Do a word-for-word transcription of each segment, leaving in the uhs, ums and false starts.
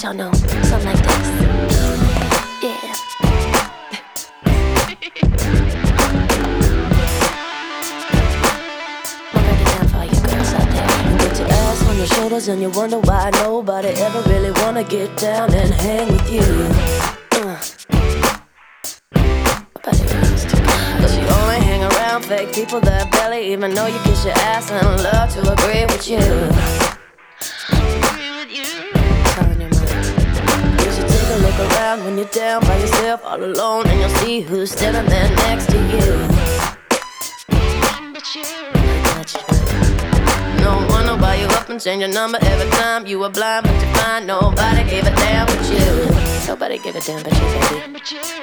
y'all know, something like this. Yeah. I'll break it down for all you girls out there. You put your ass on your shoulders and you wonder why nobody ever really wanna get down and hang with you. Uh. Cause you only hang around fake people that barely even know you kiss your ass and love to agree with you. Agree with you. Telling your mind. You should take a look around when you're down by yourself, all alone, and you'll see who's standing there next to you. But you. No one will buy you up and change your number every time you were blind, but you find nobody gave a damn but you. Nobody gave a damn but you, baby.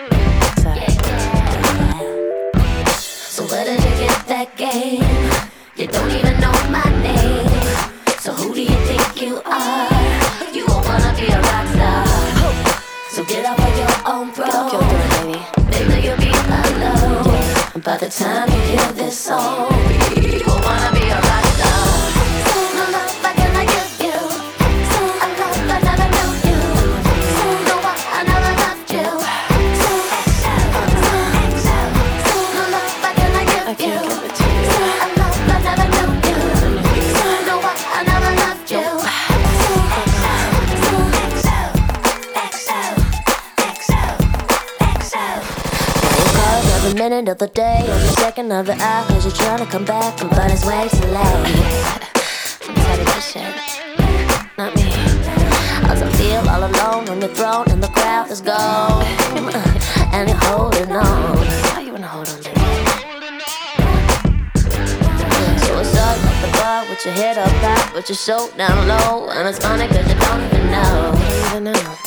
So where did you get that game? You don't even know my name. So who do you think you are? You won't wanna be a rock star. So get off of your own throne. Get off your throne, baby. Baby, you'll be alone. Yeah. By the time you hear this song, you won't wanna be a rock star. So no love I can I give you. So a love I never knew you. So no what I never loved you. So X L, so X L. So no love I can I give I you. can't give it to you. So a love I never knew you. So no what I never loved you. So X L, so X L, X L, X L, X L. Every minute of the day, every second of the hour, cause you're trying to come back, but it's way too late. I'm tired of that shit. Not me. Cause I feel all alone on the throne and the crowd is gone. And you're holding on. Why you wanna hold on, baby? So it's up at the bar with your head up high, with your show down low. And it's funny cause you don't even know. You don't even know.